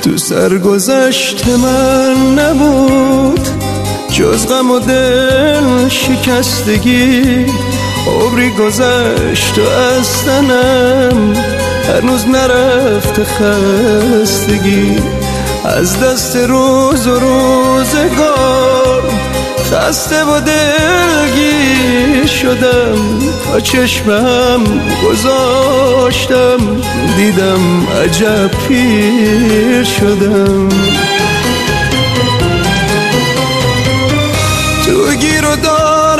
تو سرگذشت من نبود جز غم و دل شکستگی، عمری گذشت و از تنم هنوز نرفت خستگی. از دست روز و روزگار خسته و دلگیر شدم، تا چشمم گذاشتم دیدم عجب پیر شدم. تو گیر و دار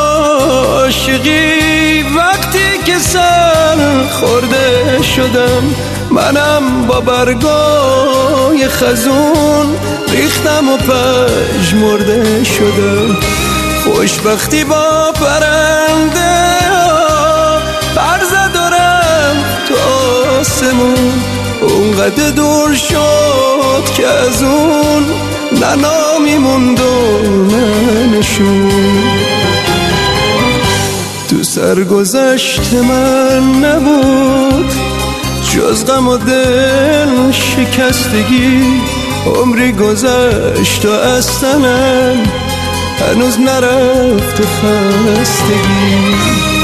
عاشقی وقتی که سر خورده شدم، منم با برگای خزون ریختم و پژمرده شدم. خوشبختی با پرنده پر زد و رفت تو آسمون، اونقدر دور شد که از اون نه نامی موند و نه نشون. تو سرگذشت من نبود جز غم و دل شکستگی، عمری گذشت و از تنم هنوز نرفت خستگی.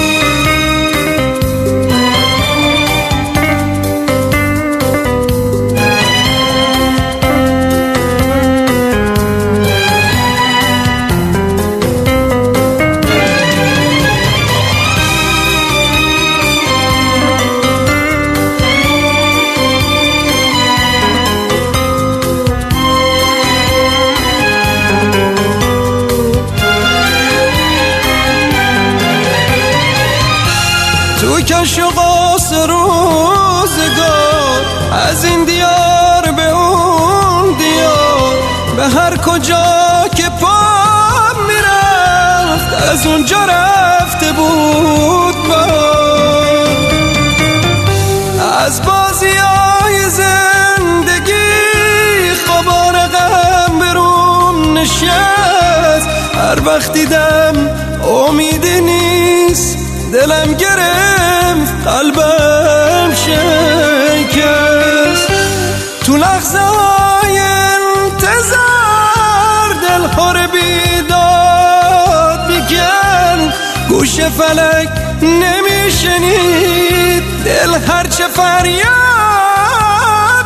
تو کش و قاس روزگار از این دیار به اون دیار، به هر کجا که پا میرفت از اونجا رفته بود بار. از بازیای زندگی خبر غم برون نشست، هر وقت دیدم امیدی نیست دلم گرفت قلبم شکست. تو لحظه های انتظار دل پر بیداد میکرد، گوش فلک نمیشنید دل هرچه فریاد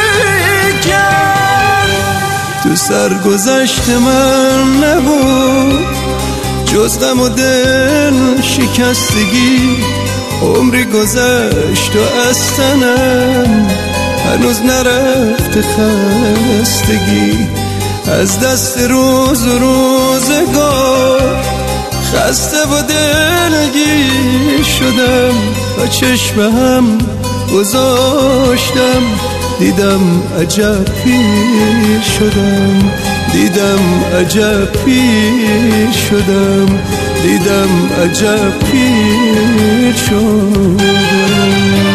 میکرد. تو سرگذشت من نبود جز غم و دل شکستگی، عمری گذشت و از تنم هنوز نرفت خستگی. از دست روز و روزگار خسته و دلگیر شدم، و چشمم گذاشتم دیدم عجب پیر شدم، دیدم عجب پیر شدم، دیدم عجب پیر شدم.